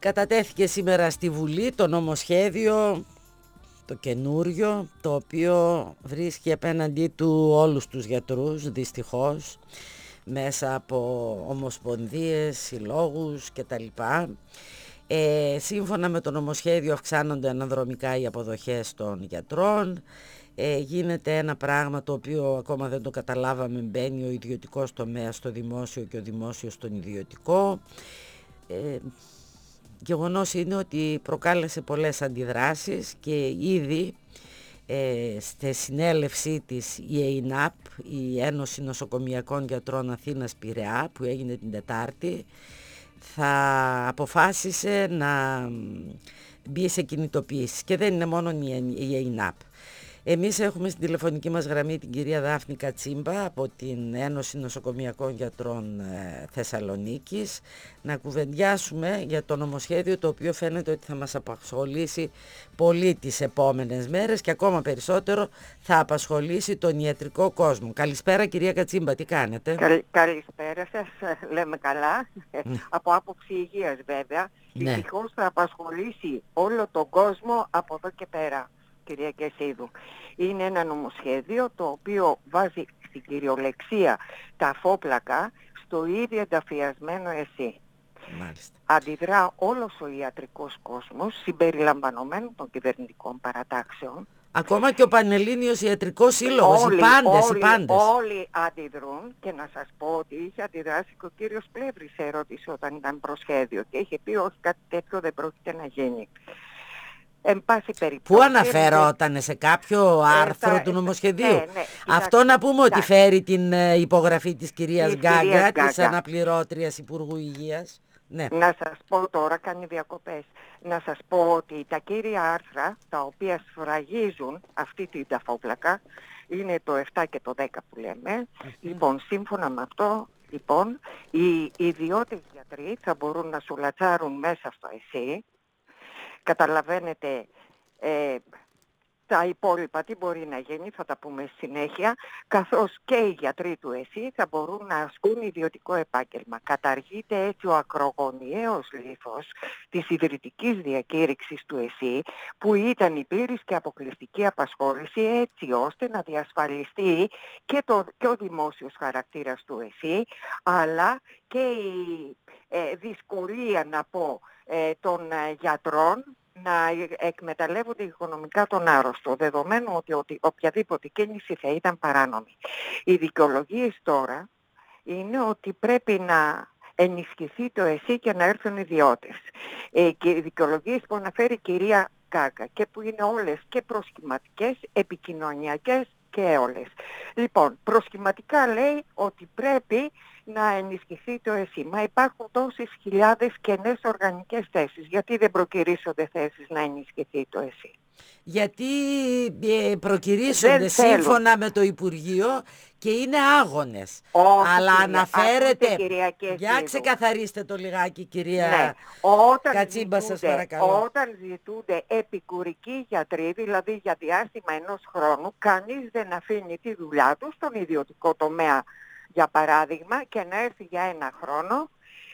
Κατατέθηκε σήμερα στη Βουλή το νομοσχέδιο, το καινούριο, το οποίο βρίσκει απέναντί του όλους τους γιατρούς, δυστυχώς, μέσα από ομοσπονδίες, συλλόγους κτλ. Σύμφωνα με το νομοσχέδιο αυξάνονται αναδρομικά οι αποδοχές των γιατρών. Γίνεται ένα πράγμα το οποίο ακόμα δεν το καταλάβαμε, μπαίνει ο ιδιωτικός τομέας στο δημόσιο και ο δημόσιος στον ιδιωτικό. Γεγονός είναι ότι προκάλεσε πολλές αντιδράσεις και ήδη στη συνέλευσή της η ΕΙΝΑΠ, η Ένωση Νοσοκομιακών Γιατρών Αθήνας Πειραιά, που έγινε την Τετάρτη, θα αποφάσισε να μπει σε κινητοποίηση. Και δεν είναι μόνο η ΕΙΝΑΠ. Εμείς έχουμε στην τηλεφωνική μας γραμμή την κυρία Δάφνη Κατσίμπα από την Ένωση Νοσοκομιακών Γιατρών Θεσσαλονίκης να κουβεντιάσουμε για το νομοσχέδιο, το οποίο φαίνεται ότι θα μας απασχολήσει πολύ τις επόμενες μέρες και ακόμα περισσότερο θα απασχολήσει τον ιατρικό κόσμο. Καλησπέρα κυρία Κατσίμπα, τι κάνετε? Καλησπέρα σας, λέμε καλά, από άποψη υγείας βέβαια. Ναι. Δυστυχώς θα απασχολήσει όλο τον κόσμο από εδώ και πέρα. Κυρία Κεσίδου, είναι ένα νομοσχέδιο το οποίο βάζει στην κυριολεξία τα αφόπλακα στο ίδιο ενταφιασμένο ΕΣΥ. Μάλιστα. Αντιδρά όλος ο ιατρικός κόσμος, συμπεριλαμβανομένων των κυβερνητικών παρατάξεων. Ακόμα και ο Πανελλήνιος Ιατρικός Σύλλογος, οι πάντες. Όλοι αντιδρούν, και να σας πω ότι είχε αντιδράσει και ο κύριος Πλεύρης σε ερώτηση όταν ήταν προσχέδιο και είχε πει όχι, κάτι τέτοιο δεν πρόκειται να γίνει. Εν πάση περιπτώσει, πού αναφερόταν, σε κάποιο άρθρο του νομοσχεδίου? Ναι, αυτό να πούμε ότι φέρει την υπογραφή της κυρίας Γκάγκα, της αναπληρώτριας Υπουργού Υγείας. Ναι. Να σας πω τώρα, κάνει διακοπές, να σας πω ότι τα κύρια άρθρα τα οποία σφραγίζουν αυτή την ταφόπλακα είναι το 7 και το 10 που λέμε. Λοιπόν, σύμφωνα με αυτό, λοιπόν, οι ιδιώτες γιατροί θα μπορούν να σουλατσάρουν μέσα στο ΕΣΥ. Καταλαβαίνετε τα υπόλοιπα τι μπορεί να γίνει, θα τα πούμε συνέχεια, καθώς και οι γιατροί του ΕΣΥ θα μπορούν να ασκούν ιδιωτικό επάγγελμα. Καταργείται έτσι ο ακρογωνιαίος λίθος της ιδρυτικής διακήρυξης του ΕΣΥ, που ήταν η πλήρης και αποκλειστική απασχόληση, έτσι ώστε να διασφαλιστεί και ο δημόσιος χαρακτήρας του ΕΣΥ, αλλά και η δυσκολία, να πω, των γιατρών να εκμεταλλεύονται οικονομικά τον άρρωστο, δεδομένου ότι οποιαδήποτε κίνηση θα ήταν παράνομη. Οι δικαιολογίες τώρα είναι ότι πρέπει να ενισχυθεί το ΕΣΥ και να έρθουν ιδιώτες. Και οι δικαιολογίες που αναφέρει η κυρία Γκάγκα και που είναι όλες και προσχηματικές, επικοινωνιακές και όλες. Λοιπόν, προσχηματικά λέει ότι πρέπει να ενισχυθεί το ΕΣΥ. Μα υπάρχουν τόσες χιλιάδες κενές οργανικές θέσεις. Γιατί δεν προκηρύσσονται θέσεις να ενισχυθεί το ΕΣΥ? Γιατί προκηρύσσονται σύμφωνα με το Υπουργείο και είναι άγονες. Όχι, αλλά κυρία, αναφέρεται, ακούτε, για ξεκαθαρίστε το λιγάκι κυρία Κατσίμπα, σας παρακαλώ. Όταν ζητούνται επικουρικοί γιατροί, δηλαδή για διάστημα 1 χρόνου, κανείς δεν αφήνει τη δουλειά του στον ιδιωτικό τομέα, για παράδειγμα, και να έρθει για 1 χρόνο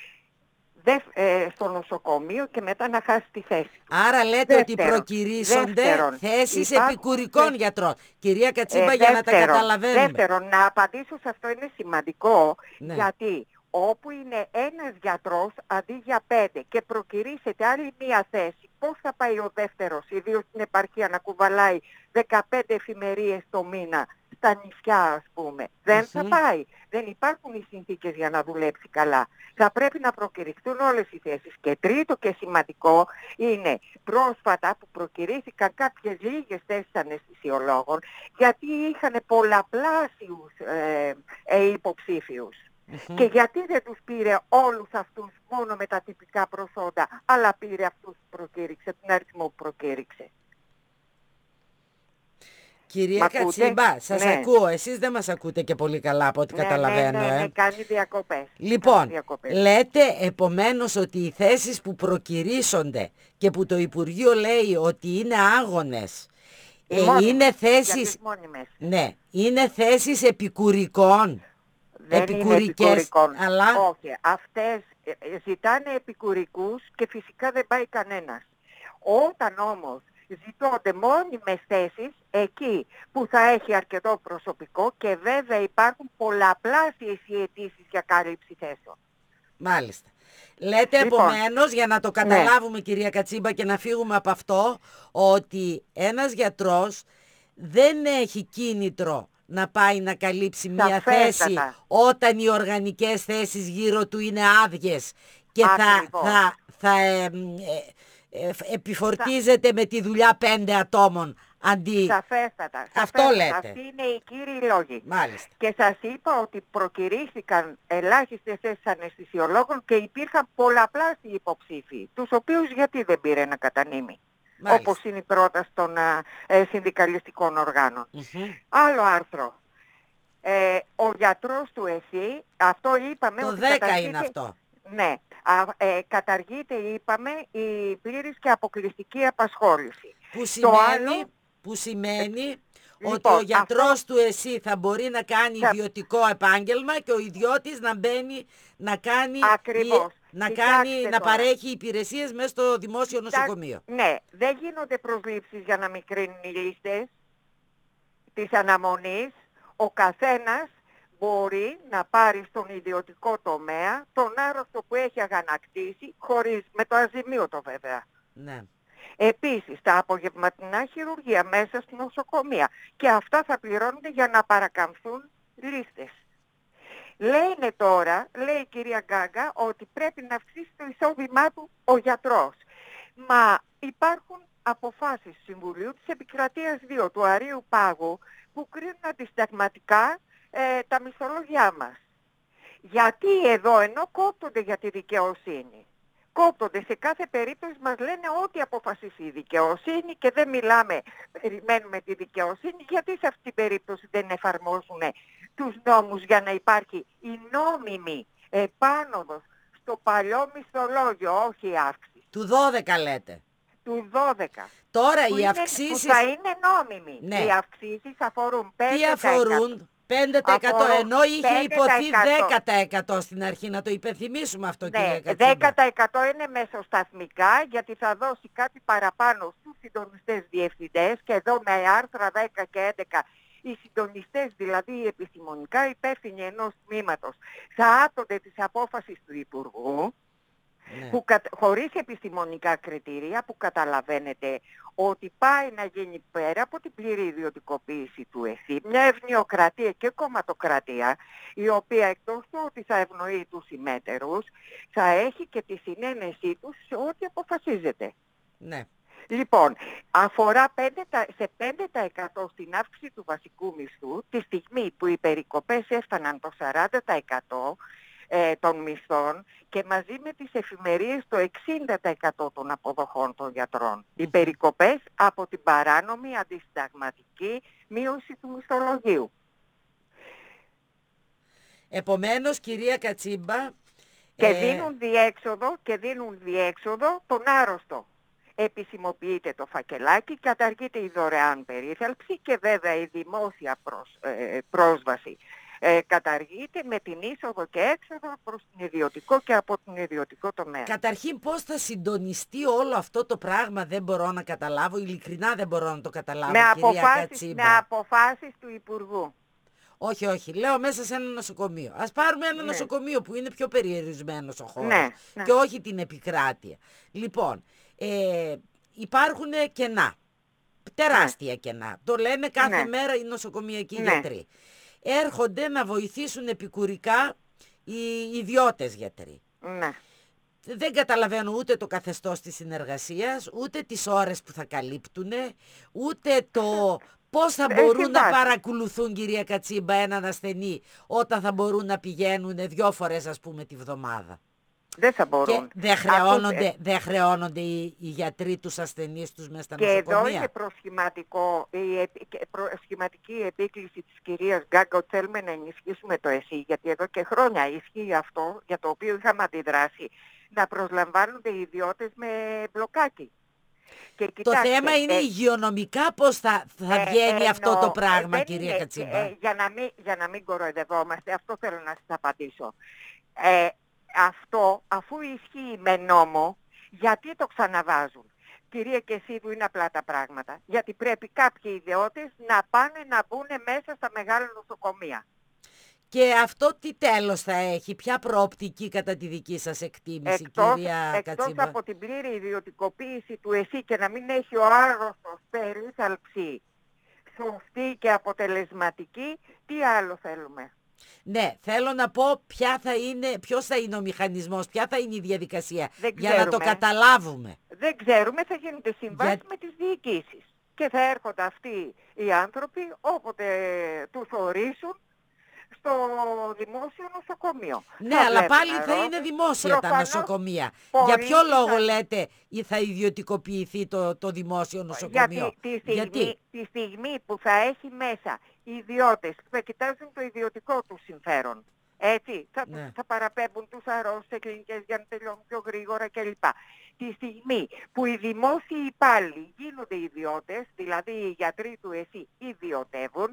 στο νοσοκομείο και μετά να χάσει τη θέση του. Άρα λέτε ότι προκηρύσσονται θέσεις επικουρικών γιατρών. Κυρία Κατσίμπα, για να τα καταλαβαίνουμε. Δεύτερον, να απαντήσω σε αυτό είναι σημαντικό, γιατί όπου είναι ένας γιατρός αντί για 5 και προκηρύσσεται άλλη μία θέση, πώς θα πάει ο δεύτερος, ιδίως στην επαρχία, να κουβαλάει 15 εφημερίες το μήνα στα νησιά, ας πούμε? Δεν θα πάει. Δεν υπάρχουν οι συνθήκες για να δουλέψει καλά. Θα πρέπει να προκηρυχθούν όλες οι θέσεις. Και τρίτο και σημαντικό είναι πρόσφατα που προκηρύχθηκαν κάποιες λίγες θέσεις αναισθησιολόγων, γιατί είχαν πολλαπλάσιους υποψήφιους. Και γιατί δεν τους πήρε όλους αυτούς μόνο με τα τυπικά προσόντα, αλλά πήρε αυτούς που προκήρυξε, τον αριθμό που προκήρυξε? Κυρία Κατσίμπα, σας ακούω. Εσείς δεν μας ακούτε και πολύ καλά από ό,τι καταλαβαίνω. Ναι, κάνει διακοπές. Λοιπόν, λέτε επομένως ότι οι θέσεις που προκηρύσσονται και που το Υπουργείο λέει ότι είναι άγονες, είναι θέσεις, είναι θέσεις επικουρικών. Δεν είναι επικουρικών. Αλλά... Όχι, αυτές ζητάνε επικουρικούς και φυσικά δεν πάει κανένας. Όταν όμως ζητώνται μόνιμες θέσεις, εκεί που θα έχει αρκετό προσωπικό και βέβαια υπάρχουν πολλαπλάσιες οι αιτήσεις για κάλυψη θέσεων. Μάλιστα. Λέτε Λοιπόν, επομένως, για να το καταλάβουμε κυρία Κατσίμπα και να φύγουμε από αυτό, ότι ένας γιατρός δεν έχει κίνητρο να πάει να καλύψει μια θέση όταν οι οργανικές θέσεις γύρω του είναι άδειες και θα επιφορτίζεται με τη δουλειά 5 ατόμων αντί... Σαφέστατα. Αυτό λέτε. Αυτοί είναι οι κύριοι λόγοι. Μάλιστα. Και σας είπα ότι προκηρύχθηκαν ελάχιστες θέσεις αναισθησιολόγων και υπήρχαν πολλαπλάσιοι υποψήφοι, τους οποίους γιατί δεν πήρε ένα κατανείμει. Μάλιστα. Όπως είναι η πρόταση των συνδικαλιστικών οργάνων. Άλλο άρθρο. Ο γιατρός του ΕΣΥ, αυτό είπαμε... Το ότι 10 είναι αυτό. Ναι. Καταργείται, είπαμε, η πλήρης και αποκλειστική απασχόληση. Που σημαίνει ότι ο γιατρός του ΕΣΥ θα μπορεί να κάνει ιδιωτικό επάγγελμα και ο ιδιώτης να μπαίνει να κάνει... Ακριβώς. να παρέχει υπηρεσίες μέσα στο δημόσιο νοσοκομείο. Ναι, δεν γίνονται προσλήψεις για να μικρύνουν οι λίστες της αναμονής. Ο καθένας μπορεί να πάρει στον ιδιωτικό τομέα τον άρρωστο που έχει αγανακτήσει, με το αζημίωτο βέβαια. Ναι. Επίσης, τα απογευματινά χειρουργία μέσα στην νοσοκομεία και αυτά θα πληρώνονται για να παρακαμφθούν λίστες. Λένε τώρα, λέει η κυρία Γκάγκα, ότι πρέπει να αυξήσει το εισόδημά του ο γιατρός. Μα υπάρχουν αποφάσεις του Συμβουλίου της Επικρατείας 2 του Αρείου Πάγου που κρίνουν αντισταγματικά τα μισθολογιά μας. Γιατί εδώ, ενώ κόπτονται για τη δικαιοσύνη, κόπτονται σε κάθε περίπτωση, μας λένε ότι αποφασίσει η δικαιοσύνη και δεν μιλάμε, περιμένουμε τη δικαιοσύνη, γιατί σε αυτή την περίπτωση δεν εφαρμόζουν τους νόμους για να υπάρχει η νόμιμη επάνωδος στο παλιό μισθολόγιο, όχι η αύξηση. Του 12 λέτε. Του 12. Τώρα οι αυξήσεις... Που θα είναι νόμιμοι. Ναι. Οι αυξήσεις αφορούν 5%. Τι αφορούν? 5% ενώ είχε υποθεί 10% στην αρχή. Να το υπενθυμίσουμε αυτό, ναι, κύριε Κατσίμπα. 10% είναι μεσοσταθμικά, γιατί θα δώσει κάτι παραπάνω στους συντονιστές διευθυντές και εδώ με άρθρα 10 και 11 οι συντονιστές, δηλαδή οι επιστημονικά υπεύθυνοι ενός τμήματος, θα άπτονται της απόφασης του Υπουργού, ναι, που χωρίς επιστημονικά κριτήρια, που καταλαβαίνετε ότι πάει να γίνει πέρα από την πλήρη ιδιωτικοποίηση του ΕΣΥ μια ευνοιοκρατία και κομματοκρατία, η οποία εκτός του ότι θα ευνοεί τους συμμέτερους, θα έχει και τη συνένεσή τους σε ό,τι αποφασίζεται. Ναι. Λοιπόν, αφορά σε 5% στην αύξηση του βασικού μισθού, τη στιγμή που οι περικοπές έφταναν το 40% των μισθών και μαζί με τις εφημερίες το 60% των αποδοχών των γιατρών. Οι περικοπές από την παράνομη αντισυνταγματική μείωση του μισθολογίου. Επομένως, κυρία Κατσίμπα... Και δίνουν διέξοδο τον άρρωστο. Επισημοποιείται το φακελάκι, καταργείται η δωρεάν περίθαλψη και βέβαια η δημόσια πρόσβαση καταργείται με την είσοδο και έξοδο προς την ιδιωτικό και από τον ιδιωτικό τομέα. Καταρχήν πώς θα συντονιστεί όλο αυτό το πράγμα δεν μπορώ να καταλάβω, ειλικρινά δεν μπορώ να το καταλάβω, κυρία Κατσίμπα. Με αποφάσεις του Υπουργού. Όχι, όχι, λέω μέσα σε ένα νοσοκομείο. Ας πάρουμε ένα νοσοκομείο που είναι πιο περιορισμένος ο χώρος και όχι την επικράτεια. Λοιπόν, υπάρχουν κενά, τεράστια κενά. Το λένε κάθε μέρα οι νοσοκομιακοί γιατροί. Έρχονται να βοηθήσουν επικουρικά οι ιδιώτες γιατροί. Ναι. Δεν καταλαβαίνω ούτε το καθεστώς της συνεργασίας, ούτε τις ώρες που θα καλύπτουν, ούτε το πώς θα μπορούν να παρακολουθούν, κυρία Κατσίμπα, έναν ασθενή όταν θα μπορούν να πηγαίνουν 2 φορές, ας πούμε, τη βδομάδα. Δεν θα μπορούν. Και δεν χρεώνονται οι γιατροί τους ασθενείς τους μέσα στα νοσοκομεία. Και εδώ είναι προσχηματική επίκληση της κυρίας Γκάγκα ότι θέλουμε να ενισχύσουμε το ΕΣΥ, γιατί εδώ και χρόνια ισχύει αυτό για το οποίο είχαμε αντιδράσει, να προσλαμβάνονται οι ιδιώτες με μπλοκάκι. Και κοιτάξτε, το θέμα είναι υγειονομικά πώς θα βγαίνει αυτό το πράγμα, κυρία Κατσίμπα. Για να μην κοροϊδευόμαστε, αυτό θέλω να σας απαντήσω. αυτό αφού ισχύει με νόμο, γιατί το ξαναβάζουν? Κυρία Κεσίδου, είναι απλά τα πράγματα. Γιατί πρέπει κάποιοι ιδιώτες να πάνε να μπουν μέσα στα μεγάλα νοσοκομεία. Και αυτό τι τέλος θα έχει, ποια προοπτική κατά τη δική σας εκτίμηση, κυρία Εκτός Κατσίμπα? από την πλήρη ιδιωτικοποίηση του ΕΣΥ και να μην έχει ο άρρωστος περίθαλψη σωστή και αποτελεσματική, τι άλλο θέλουμε? Ναι, θέλω να πω ποιος θα είναι ο μηχανισμός, ποια θα είναι η διαδικασία, Δεν για να το ξέρουμε. καταλάβουμε. Δεν ξέρουμε, θα γίνονται συμβάσεις με τις διοικήσεις. Και θα έρχονται αυτοί οι άνθρωποι όποτε τους ορίσουν στο δημόσιο νοσοκομείο. Ναι, Θα αλλά βλέπουν πάλι θα αρρώστιες. είναι δημόσια τα Προφανώς, νοσοκομεία. πολλοί Για ποιο λόγο θα... λέτε θα ιδιωτικοποιηθεί το δημόσιο νοσοκομείο? Γιατί τη στιγμή που θα έχει μέσα ιδιώτες που θα κοιτάζουν το ιδιωτικό του συμφέρον, έτσι, Ναι. θα παραπέμπουν τους αρρώστους σε κλινικές για να τελειώνουν πιο γρήγορα κλπ. Τη στιγμή που οι δημόσιοι υπάλληλοι γίνονται ιδιώτες, δηλαδή οι γιατροί του ΕΣΥ ιδιωτεύουν,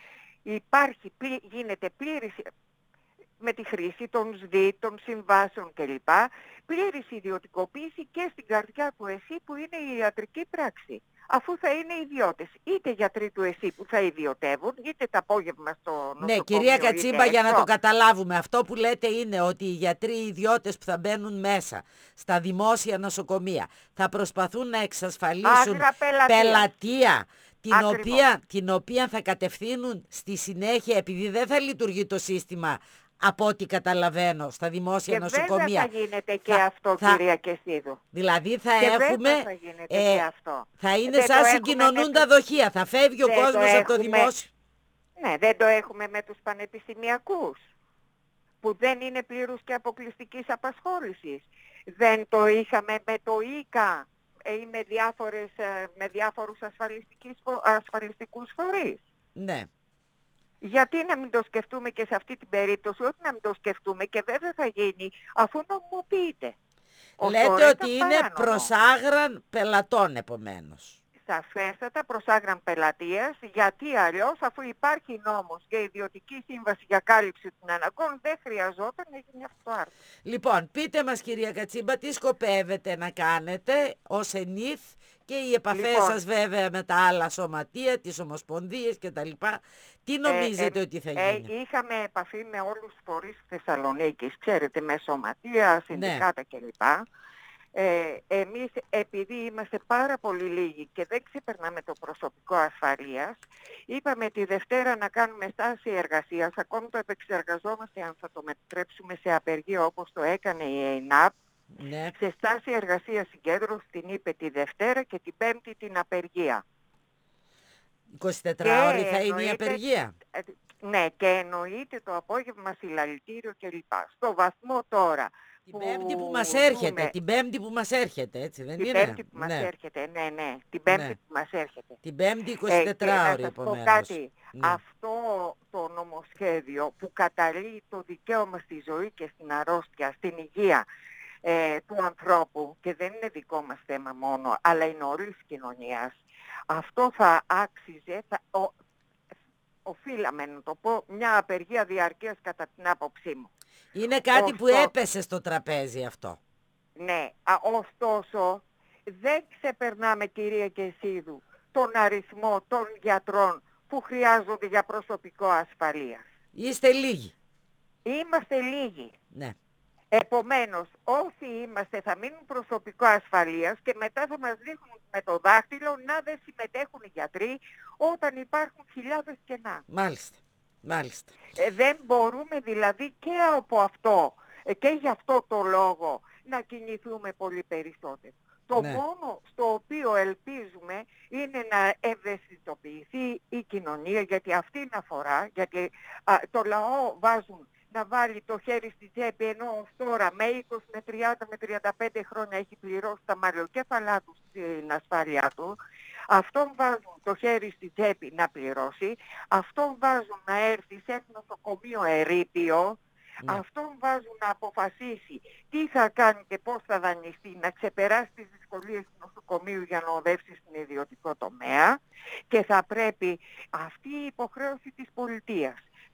γίνεται πλήρης με τη χρήση των ΣΔΙ, των συμβάσεων κλπ. Πλήρης ιδιωτικοποίηση και στην καρδιά του ΕΣΥ που είναι η ιατρική πράξη. Αφού θα είναι ιδιώτες, είτε γιατροί του ΕΣΥ που θα ιδιωτεύουν, είτε το απόγευμα στο νοσοκομείο. Ναι, κυρία Κατσίμπα, για να έξω. το καταλάβουμε, αυτό που λέτε είναι ότι οι γιατροί ιδιώτες που θα μπαίνουν μέσα στα δημόσια νοσοκομεία θα προσπαθούν να εξασφαλίσουν Άγρα πελατεία. πελατεία, Ακριβώς. την οποία θα κατευθύνουν στη συνέχεια, επειδή δεν θα λειτουργεί το σύστημα από ό,τι καταλαβαίνω στα δημόσια Και νοσοκομεία. βέβαια θα γίνεται και αυτό, κυρία Κεσίδου. Δηλαδή θα Και έχουμε, βέβαια θα γίνεται και αυτό. θα είναι Δεν σαν το έχουμε συγκοινωνούντα δοχεία, θα φεύγει ο Δεν το κόσμος από το έχουμε. δημόσιο. Ναι, δεν το έχουμε με τους πανεπιστημιακούς, που δεν είναι πλήρους και αποκλειστικής απασχόλησης. Δεν το είχαμε με το ΙΚΑ ή με διάφορους ασφαλιστικούς φορείς. Ναι. Γιατί να μην το σκεφτούμε και σε αυτή την περίπτωση? Όχι να μην το σκεφτούμε, και βέβαια θα γίνει αφού νομιμοποιείται. Λέτε ότι είναι προς άγραν πελατών επομένως. Σαφέστατα προς άγραν πελατείας, γιατί αλλιώς αφού υπάρχει νόμος και ιδιωτική σύμβαση για κάλυψη των αναγκών, δεν χρειαζόταν να γίνει αυτό το άρθρο. Λοιπόν, πείτε μας, κυρία Κατσίμπα, τι σκοπεύετε να κάνετε ως ΕΝΙΘ και οι επαφές σας βέβαια με τα άλλα σωματεία, τις ομοσπονδίες κτλ. Τι νομίζετε ότι θα γίνει? Είχαμε επαφή με όλους τους φορείς της Θεσσαλονίκης, ξέρετε, με σωματεία, συνδικάτα κλπ. Εμείς, επειδή είμαστε πάρα πολύ λίγοι και δεν ξεπερνάμε το προσωπικό ασφαλείας, είπαμε τη Δευτέρα να κάνουμε στάση εργασίας. Ακόμη το επεξεργαζόμαστε αν θα το μετατρέψουμε σε απεργία όπως το έκανε η ΕΙΝΑΠ. Ναι. Σε στάση εργασίας συγκέντρωση την είπε τη Δευτέρα και την Πέμπτη την απεργία. 24 ώρες θα είναι η απεργία. Ναι, και εννοείται το απόγευμα συλλαλητήριο κλπ. Στο βαθμό τώρα την Πέμπτη που μας έρχεται, την Πέμπτη που μας έρχεται, έτσι δεν είναι? Την Πέμπτη που μας έρχεται, ναι, την Πέμπτη που μας έρχεται. Την Πέμπτη 24 ώρες επομένως. Να σας πω κάτι, αυτό το νομοσχέδιο που καταλύει το δικαίωμα στη ζωή και στην αρρώστια, στην υγεία του ανθρώπου, και δεν είναι δικό μας θέμα μόνο, αλλά είναι όλης της κοινωνίας, αυτό θα άξιζε, οφείλαμε να το πω, μια απεργία διαρκείας κατά την άποψή μου. Είναι κάτι που έπεσε στο τραπέζι αυτό. Ναι, ωστόσο δεν ξεπερνάμε, κυρία Κεσίδου, τον αριθμό των γιατρών που χρειάζονται για προσωπικό ασφαλείας. Είστε λίγοι. Είμαστε λίγοι. Ναι. Επομένως, όσοι είμαστε θα μείνουν προσωπικό ασφαλείας και μετά θα μας δείχνουν με το δάχτυλο να δεν συμμετέχουν οι γιατροί όταν υπάρχουν χιλιάδες κενά. Μάλιστα. Μάλιστα. Δεν μπορούμε δηλαδή και από αυτό και γι' αυτό το λόγο να κινηθούμε πολύ περισσότερο. Το μόνο στο οποίο ελπίζουμε είναι να ευαισθητοποιηθεί η κοινωνία, γιατί αυτήν αφορά, γιατί το λαό βάζουν να βάλει το χέρι στη τσέπη, ενώ ως τώρα με 20, με 30, με 35 χρόνια έχει πληρώσει τα μαλλιοκέφαλά του στην ασφάλειά του. Αυτόν βάζουν το χέρι στη τσέπη να πληρώσει, αυτόν βάζουν να έρθει σε ένα νοσοκομείο ερείπιο, αυτόν βάζουν να αποφασίσει τι θα κάνει και πώς θα δανειστεί, να ξεπεράσει τις δυσκολίες του νοσοκομείου για να οδεύσει στην ιδιωτικό τομέα, και θα πρέπει αυτή η υποχρέωση της πολιτείας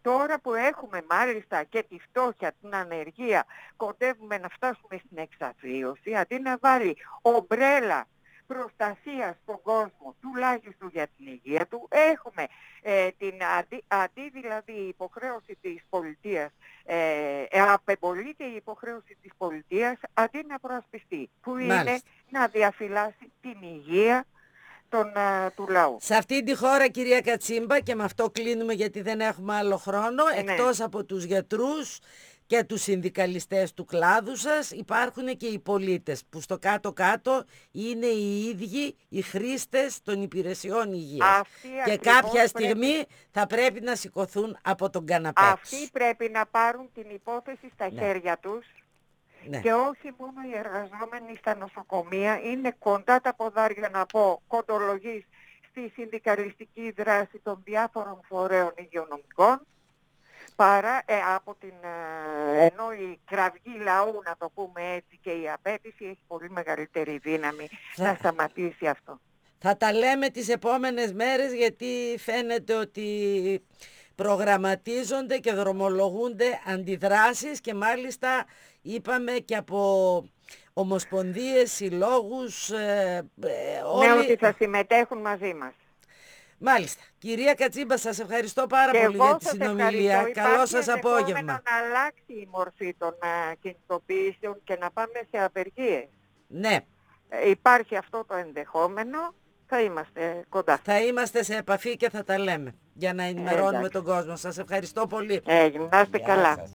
Τώρα που έχουμε μάλιστα και τη φτώχεια, την ανεργία, κοντεύουμε να φτάσουμε στην εξαθλίωση, αντί να βάλει ομπρέλα προστασία στον κόσμο, τουλάχιστον για την υγεία του, έχουμε αντί δηλαδή η υποχρέωση της πολιτείας, απεμπολείται η υποχρέωση της πολιτείας αντί να προασπιστεί, που είναι να διαφυλάσει την υγεία του λαού. Σε αυτή τη χώρα, κυρία Κατσίμπα, και με αυτό κλείνουμε γιατί δεν έχουμε άλλο χρόνο, εκτός από τους γιατρούς και τους συνδικαλιστές του κλάδου σας, υπάρχουν και οι πολίτες που στο κάτω-κάτω είναι οι ίδιοι οι χρήστες των υπηρεσιών υγείας. Και κάποια στιγμή θα πρέπει να σηκωθούν από τον καναπέ τους. Αυτοί πρέπει να πάρουν την υπόθεση στα χέρια τους. Και όχι μόνο οι εργαζόμενοι στα νοσοκομεία, είναι κοντά τα ποδάρια, να πω, κοντολογής στη συνδικαλιστική δράση των διάφορων φορέων υγειονομικών, παρά ενώ η κραυγή λαού, να το πούμε έτσι, και η απέτηση έχει πολύ μεγαλύτερη δύναμη να σταματήσει αυτό. Θα τα λέμε τις επόμενες μέρες, γιατί φαίνεται ότι προγραμματίζονται και δρομολογούνται αντιδράσεις, και μάλιστα είπαμε και από ομοσπονδίες, συλλόγους, όλοι... Ναι, ότι θα συμμετέχουν μαζί μας. Μάλιστα. Κυρία Κατσίμπα, σας ευχαριστώ πάρα πολύ για τη συνομιλία. Καλό σας απόγευμα. Να αλλάξει η μορφή των κινητοποιήσεων και να πάμε σε απεργίες. Ναι. Υπάρχει αυτό το ενδεχόμενο. Θα είμαστε κοντά. Θα είμαστε σε επαφή και θα τα λέμε για να ενημερώνουμε τον κόσμο. Σας ευχαριστώ πολύ. Να είστε καλά.